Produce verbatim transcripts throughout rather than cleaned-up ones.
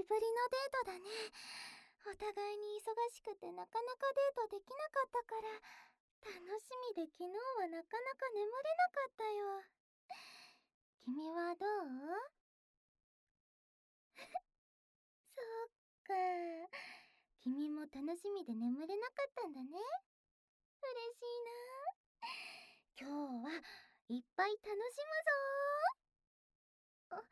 ぶりのデートだね。お互いに忙しくてなかなかデートできなかったから、楽しみで昨日はなかなか眠れなかったよ。君はどう？そっか。君も楽しみで眠れなかったんだね。嬉しいな。今日はいっぱい楽しむぞー。あ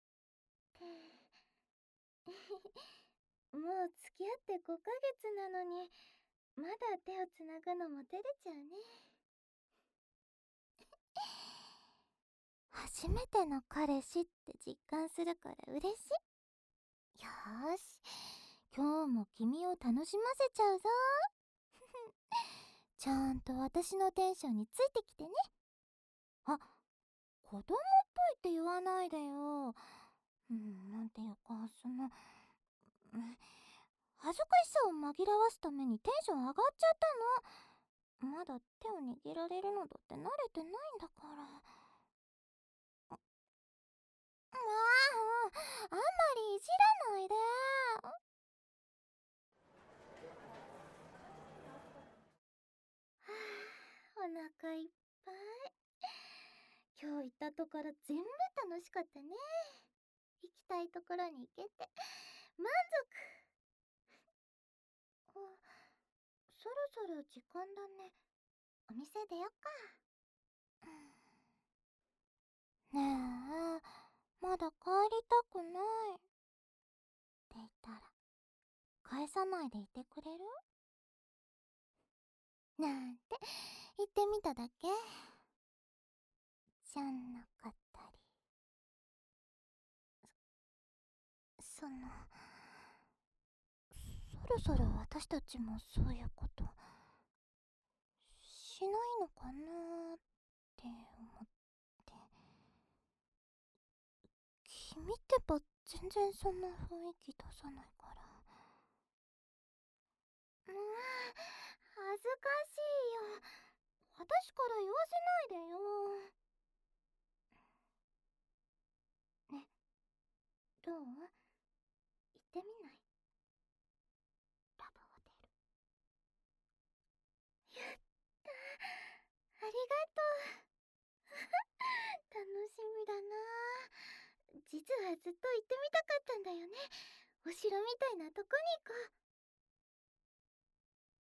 ってもう付き合ってごかげつなのに、まだ手をつなぐのも照れちゃうね。初めての彼氏って実感するから嬉しい。よーし、今日も君を楽しませちゃうぞ。ちゃんと私のテンションについてきてね。あ、子供っぽいって言わないでよ。うん、なんていうか、その、うん、恥ずかしさを紛らわすためにテンション上がっちゃったの。まだ手を握られるのだって慣れてないんだから。まあ、あんまりいじらないで。はあ、お腹いっぱい。今日行ったところ全部楽しかったね。行きたいところに行けて満足。あ、そろそろ時間だね。お店出よっか。ねえ、まだ帰りたくないって言ったら返さないでいてくれる？なんて言ってみただけじゃなかったり。その、そろそろ私たちもそういうことしないのかなーって思って。君ってば全然そんな雰囲気出さないから。うーん、恥ずかしいよ。私から言わせないでよ。ね、どう？言ってみない？ラブホテル。やったー、ありがとう。楽しみだな。実はずっと行ってみたかったんだよね。お城みたいなとこに行こう。